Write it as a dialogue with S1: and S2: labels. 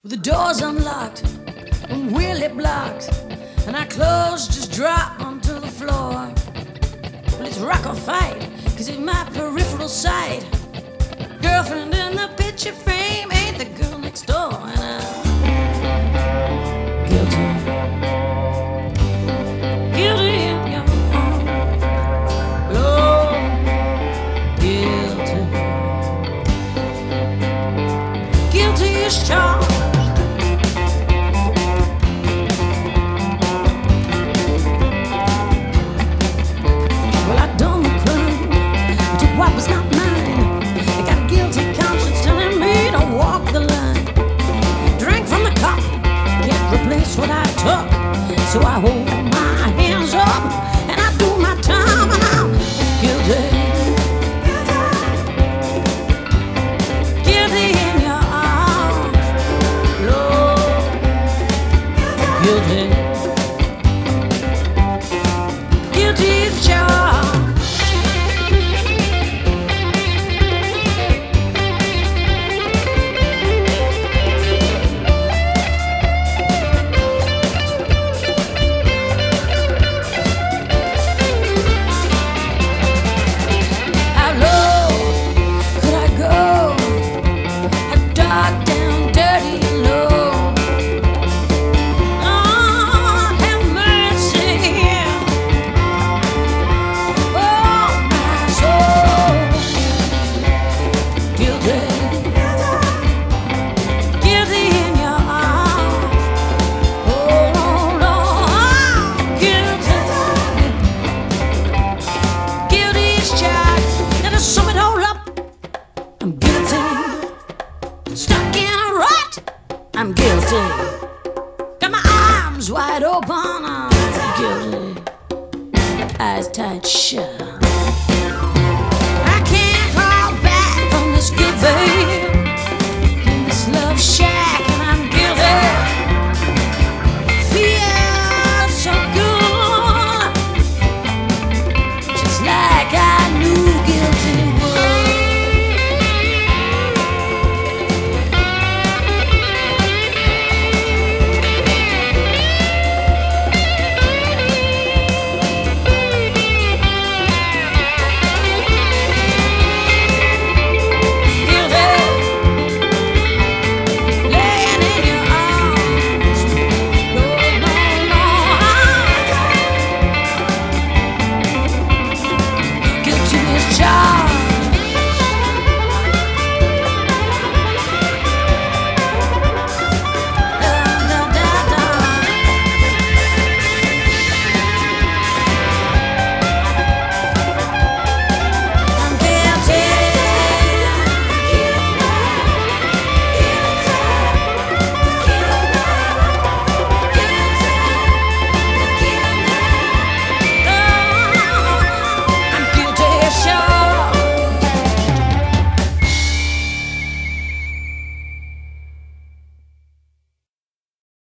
S1: With the doors unlocked and Willie blocked, and our clothes just drop onto the floor. Well, it's rock or fight, 'cause it's my peripheral sight. Girlfriend in the picture frame ain't the girl next door, and I'm guilty. Guilty in your arms. Lord, guilty. Guilty as charged. What was not mine? I got a guilty conscience telling me to walk the line. Drink from the cup, can't replace what I took. So I hold my hands up and I do my time, and I'm guilty. Guilty in your arms, Lord. Guilty. Guilty as charged. I'm guilty. Got my arms wide open. I'm guilty. Eyes tight shut. I can't crawl back from this guilt, babe.